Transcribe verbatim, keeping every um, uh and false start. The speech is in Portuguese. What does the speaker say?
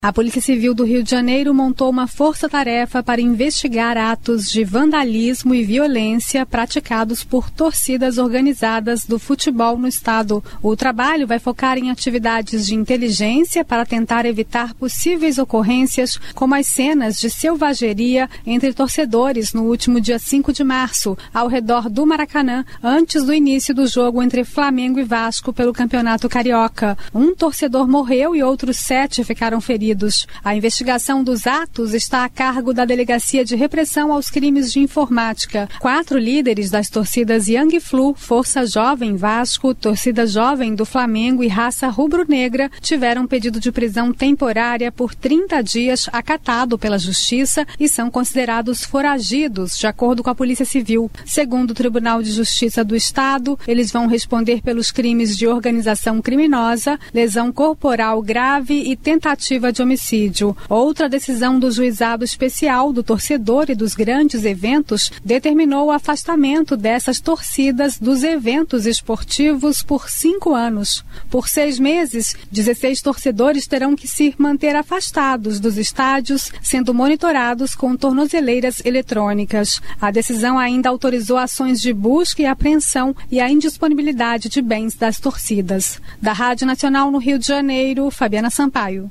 A Polícia Civil do Rio de Janeiro montou uma força-tarefa para investigar atos de vandalismo e violência praticados por torcidas organizadas do futebol no estado. O trabalho vai focar em atividades de inteligência para tentar evitar possíveis ocorrências, como as cenas de selvageria entre torcedores no último dia cinco de março, ao redor do Maracanã, antes do início do jogo entre Flamengo e Vasco pelo Campeonato Carioca. Um torcedor morreu e outros sete ficaram feridos. A investigação dos atos está a cargo da Delegacia de Repressão aos Crimes de Informática. Quatro líderes das torcidas Young Flu, Força Jovem Vasco, Torcida Jovem do Flamengo e Raça Rubro-Negra tiveram pedido de prisão temporária por trinta dias acatado pela Justiça e são considerados foragidos, de acordo com a Polícia Civil. Segundo o Tribunal de Justiça do Estado, eles vão responder pelos crimes de organização criminosa, lesão corporal grave e tentativa de homicídio. Outra decisão do Juizado Especial do Torcedor e dos Grandes Eventos determinou o afastamento dessas torcidas dos eventos esportivos por cinco anos. Por seis meses, dezesseis torcedores terão que se manter afastados dos estádios, sendo monitorados com tornozeleiras eletrônicas. A decisão ainda autorizou ações de busca e apreensão e a indisponibilidade de bens das torcidas. Da Rádio Nacional no Rio de Janeiro, Fabiana Sampaio.